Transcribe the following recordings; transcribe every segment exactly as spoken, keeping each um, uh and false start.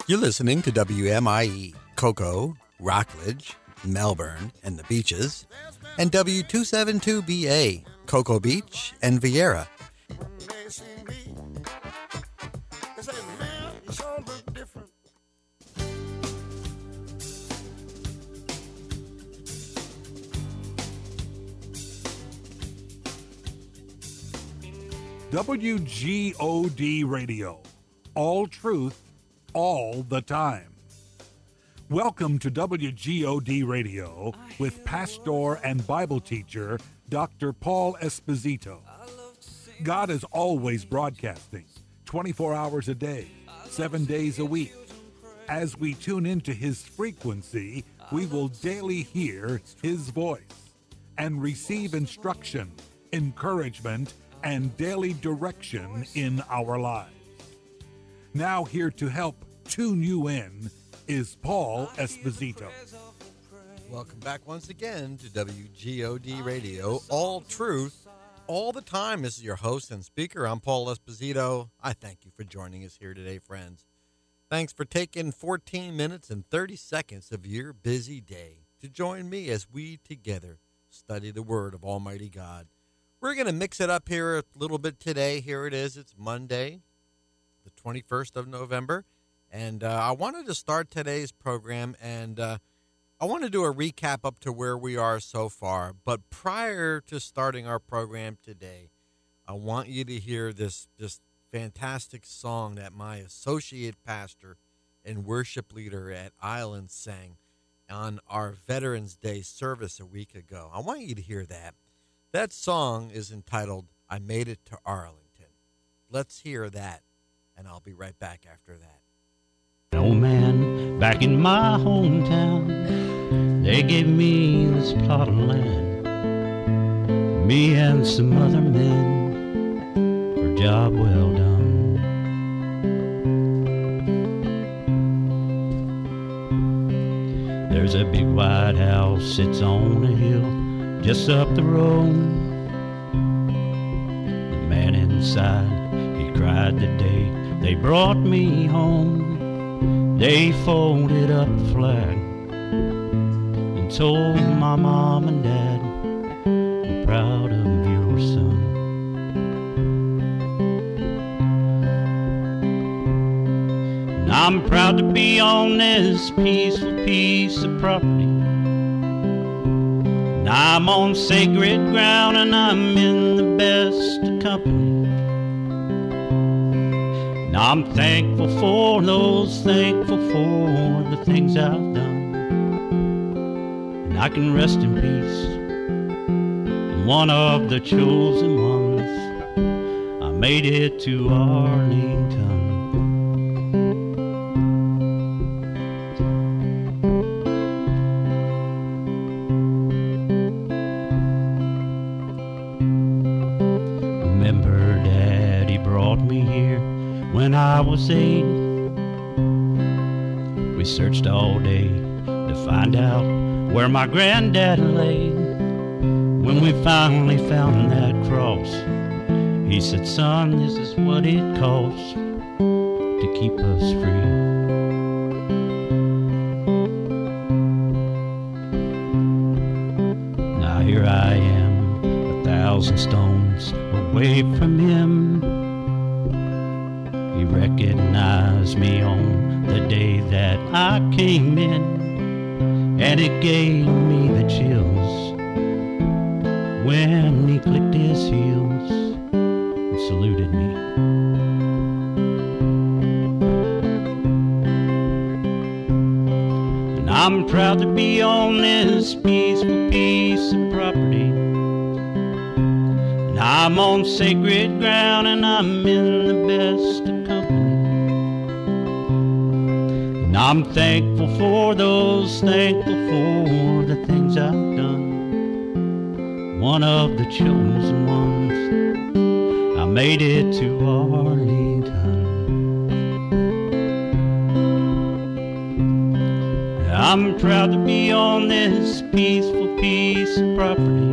You're listening to W M I E, Cocoa, Rockledge, Melbourne, and the Beaches, and W two seventy-two B A, Cocoa Beach and Vieira. W G O D Radio, all truth, all the time. Welcome to W G O D Radio with pastor and Bible teacher Doctor Paul Esposito. God is always broadcasting, twenty-four hours a day, seven days a week. As we tune into his frequency, we will daily hear his voice and receive instruction, encouragement, and daily direction in our lives. Now here to help tune you in is Paul Esposito. Welcome back once again to W G O D Radio, all truth, all the time. This is your host and speaker. I'm Paul Esposito. I thank you for joining us here today, friends. Thanks for taking fourteen minutes and thirty seconds of your busy day to join me as we together study the Word of Almighty God. We're going to mix it up here a little bit today. Here it is. It's Monday, the twenty-first of November. And uh, I wanted to start today's program, and uh, I want to do a recap up to where we are so far. But prior to starting our program today, I want you to hear this, this fantastic song that my associate pastor and worship leader at Island sang on our Veterans Day service a week ago. I want you to hear that. That song is entitled, I Made It to Arlington. Let's hear that, and I'll be right back after that. Old man, back in my hometown, they gave me this plot of land, me and some other men, for a job well done. There's a big white house, sits on a hill just up the road. The man inside, he cried the day they brought me home. They folded up the flag and told my mom and dad, I'm proud of your son. And I'm proud to be on this peaceful piece of property. And I'm on sacred ground and I'm in the best of company. And I'm thankful for those, thankful for the things I've done. And I can rest in peace. I'm one of the chosen ones. I made it to Arlington. When I was eight, we searched all day to find out where my granddad lay. When we finally found that cross, he said, son, this is what it costs to keep us free. Now here I am, a thousand stones away from him. He recognized me on the day that I came in, and it gave me the chills when he clicked his heels and saluted me. And I'm proud to be on this peaceful piece of property. And I'm on sacred ground and I'm in the best of company. And I'm thankful for those, thankful for the things I've done. One of the chosen ones, I made it to Arlington. I'm proud to be on this peaceful piece of property.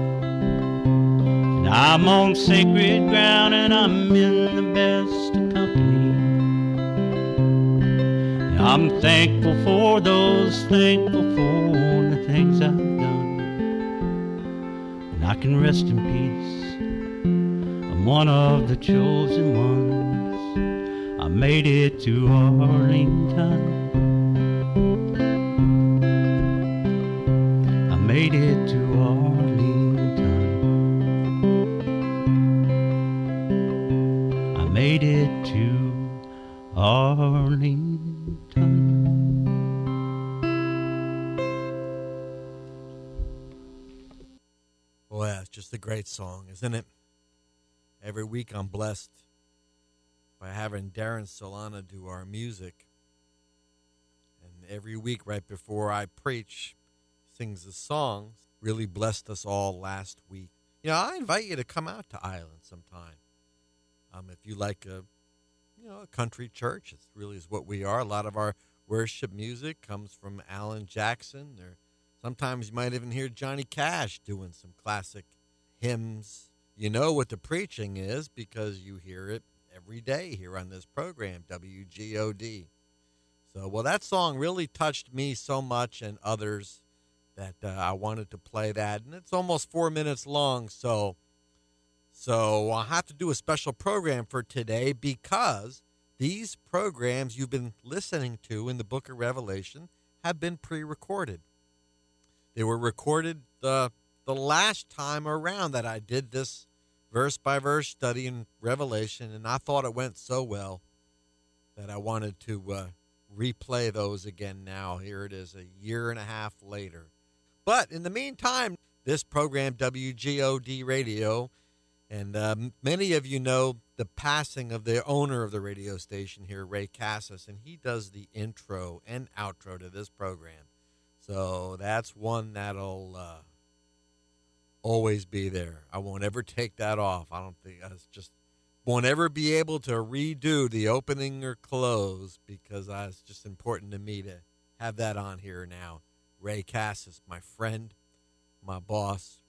And I'm on sacred ground and I'm in the best of company. I'm thankful for those, thankful for the things I've done. And I can rest in peace. I'm one of the chosen ones. I made it to Arlington. I made it to Arlington. I made it to Arlington. Boy, that's just a great song, isn't it? Every week I'm blessed by having Darren Solana do our music. And every week right before I preach, sings a song. Really blessed us all last week. You know, I invite you to come out to Island sometime. Um, if you like a, you know, a country church, it really is what we are. A lot of our worship music comes from Alan Jackson. There, sometimes you might even hear Johnny Cash doing some classic hymns. You know what the preaching is because you hear it every day here on this program, W G O D. So, well, that song really touched me so much and others that uh, I wanted to play that. And it's almost four minutes long, so so I'll have to do a special program for today because these programs you've been listening to in the book of Revelation have been pre-recorded. They were recorded the, the last time around that I did this verse-by-verse study in Revelation, and I thought it went so well that I wanted to uh, replay those again now. Here it is, a year and a half later. But in the meantime, this program, W G O D Radio, and um, many of you know the passing of the owner of the radio station here, Ray Cassis, and he does the intro and outro to this program. So that's one that'll uh, always be there. I won't ever take that off. I don't think I just won't ever be able to redo the opening or close because uh, it's just important to me to have that on here now. Ray Cassis, my friend, my boss,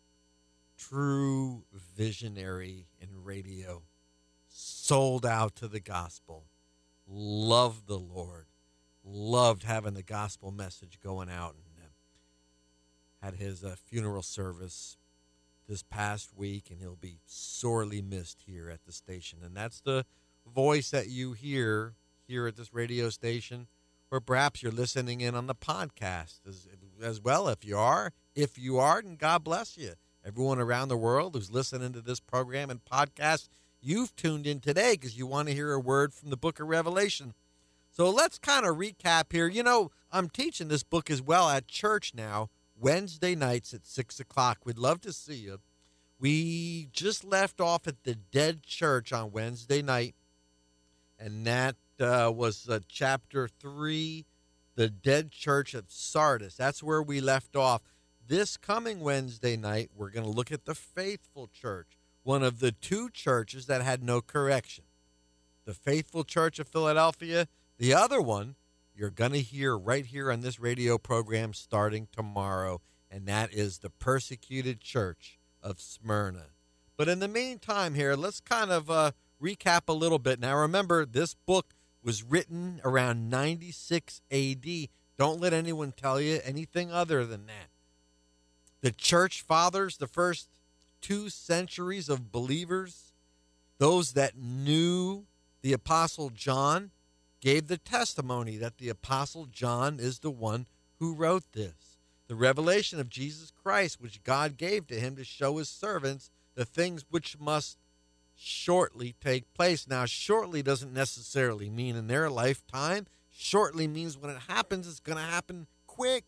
true visionary in radio, sold out to the gospel, loved the Lord, loved having the gospel message going out, and uh, had his uh, funeral service this past week, and he'll be sorely missed here at the station. And that's the voice that you hear here at this radio station, or perhaps you're listening in on the podcast as, as well. If you are, if you are, and God bless you. Everyone around the world who's listening to this program and podcast, you've tuned in today because you want to hear a word from the book of Revelation. So let's kind of recap here. You know, I'm teaching this book as well at church now, Wednesday nights at six o'clock. We'd love to see you. We just left off at the Dead Church on Wednesday night, and that uh, was uh, chapter three, the Dead Church of Sardis. That's where we left off. This coming Wednesday night, we're going to look at the Faithful Church, one of the two churches that had no correction. The Faithful Church of Philadelphia, the other one, you're going to hear right here on this radio program starting tomorrow, and that is the Persecuted Church of Smyrna. But in the meantime here, let's kind of uh, recap a little bit. Now, remember, this book was written around ninety-six A D. Don't let anyone tell you anything other than that. The church fathers, the first two centuries of believers, those that knew the Apostle John, gave the testimony that the Apostle John is the one who wrote this. The revelation of Jesus Christ, which God gave to him to show his servants the things which must shortly take place. Now, shortly doesn't necessarily mean in their lifetime. Shortly means when it happens, it's going to happen quick.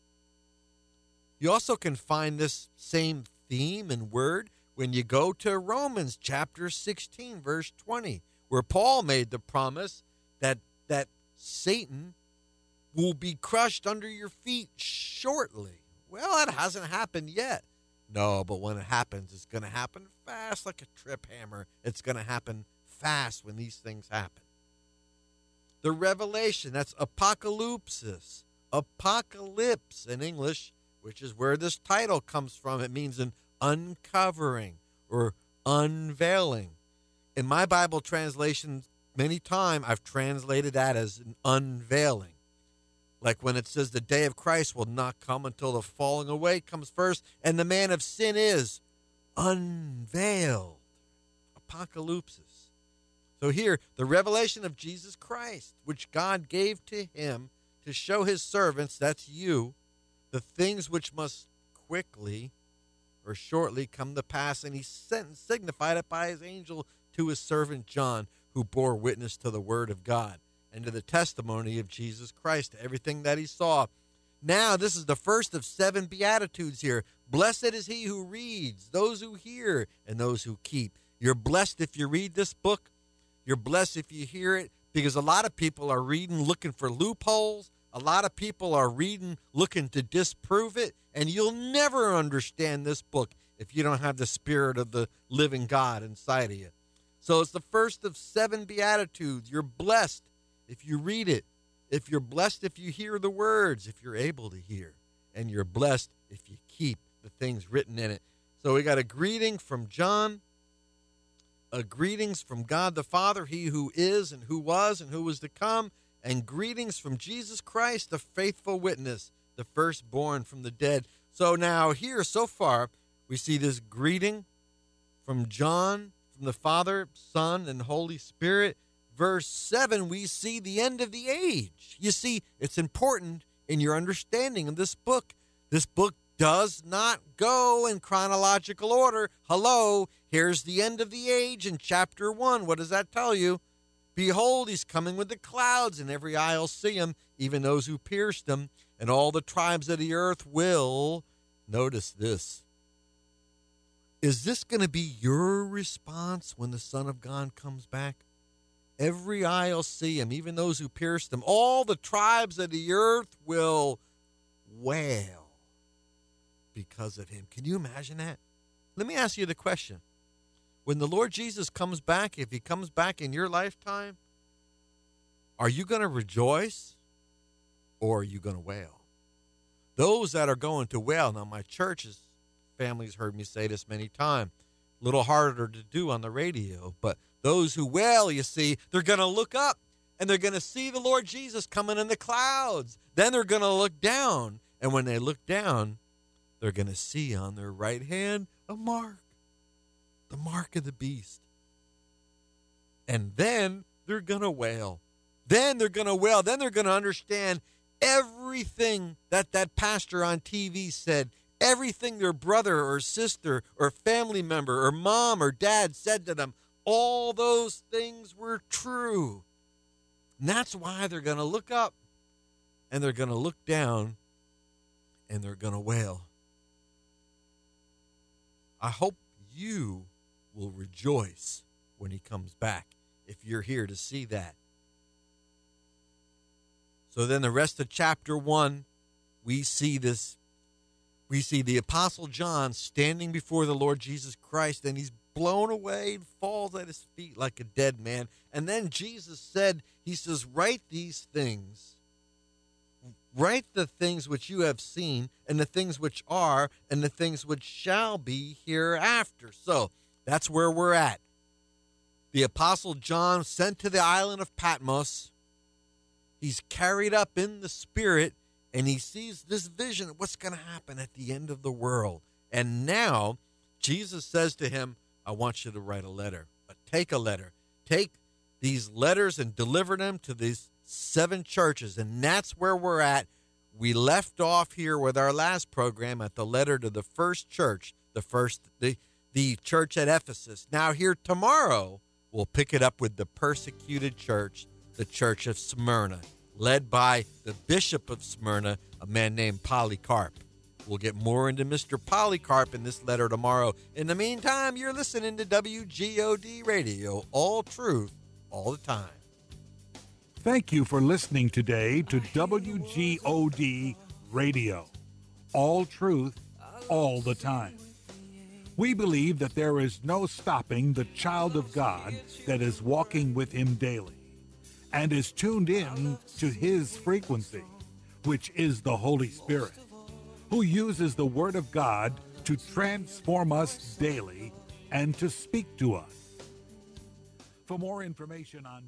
You also can find this same theme and word when you go to Romans chapter sixteen, verse twenty, where Paul made the promise that that Satan will be crushed under your feet shortly. Well, it hasn't happened yet. No, but when it happens, it's going to happen fast like a trip hammer. It's going to happen fast when these things happen. The revelation, that's apocalypsis, apocalypse in English, which is where this title comes from. It means an uncovering or unveiling. In my Bible translation, many times I've translated that as an unveiling. Like when it says the day of Christ will not come until the falling away comes first, and the man of sin is unveiled. Apocalypse. So here, the revelation of Jesus Christ, which God gave to him to show his servants, that's you, the things which must quickly or shortly come to pass, and he sent and signified it by his angel to his servant John, who bore witness to the word of God and to the testimony of Jesus Christ, to everything that he saw. Now, this is the first of seven Beatitudes here. Blessed is he who reads, those who hear, and those who keep. You're blessed if you read this book. You're blessed if you hear it, because a lot of people are reading looking for loopholes. A lot of people are reading looking to disprove it, and you'll never understand this book if you don't have the Spirit of the living God inside of you. So it's the first of seven Beatitudes. You're blessed if you read it, if you're blessed if you hear the words, if you're able to hear, and you're blessed if you keep the things written in it. So we got a greeting from John. Uh, greetings from God the Father, he who is and who was and who was to come, and greetings from Jesus Christ, the faithful witness, the firstborn from the dead. So now here, so far, we see this greeting from John, from the Father, Son, and Holy Spirit. Verse seven, we see the end of the age. You see, it's important in your understanding of this book. This book does not go in chronological order. Hello, here's the end of the age in chapter one. What does that tell you? Behold, he's coming with the clouds, and every eye will see him, even those who pierced him, and all the tribes of the earth will. Notice this. Is this going to be your response when the Son of God comes back? Every eye will see him, even those who pierced him. All the tribes of the earth will wail because of him. Can you imagine that? Let me ask you the question. When the Lord Jesus comes back, if he comes back in your lifetime, are you going to rejoice or are you going to wail? Those that are going to wail, now my church's family's heard me say this many times, a little harder to do on the radio, but those who wail, you see, they're going to look up and they're going to see the Lord Jesus coming in the clouds. Then they're going to look down, and when they look down, they're going to see on their right hand a mark, the mark of the beast. And then they're going to wail. Then they're going to wail. Then they're going to understand everything that that pastor on T V said, everything their brother or sister or family member or mom or dad said to them. All those things were true. And that's why they're going to look up and they're going to look down and they're going to wail. I hope you will rejoice when he comes back, if you're here to see that. So then the rest of chapter one, we see this. We see the Apostle John standing before the Lord Jesus Christ, and he's blown away and falls at his feet like a dead man. And then Jesus said, he says, write these things. Write the things which you have seen, and the things which are, and the things which shall be hereafter. So that's where we're at. The Apostle John sent to the island of Patmos. He's carried up in the Spirit, and he sees this vision of what's going to happen at the end of the world. And now Jesus says to him, I want you to write a letter. But take a letter. Take these letters and deliver them to these seven churches. And that's where we're at. We left off here with our last program at the letter to the first church, the first, the, the church at Ephesus. Now here tomorrow, we'll pick it up with the persecuted church, the church of Smyrna, led by the bishop of Smyrna, a man named Polycarp. We'll get more into Mister Polycarp in this letter tomorrow. In the meantime, you're listening to W G O D Radio, all truth, all the time. Thank you for listening today to W G O D Radio, all truth, all the time. We believe that there is no stopping the child of God that is walking with him daily and is tuned in to his frequency, which is the Holy Spirit, who uses the Word of God to transform us daily and to speak to us. For more information on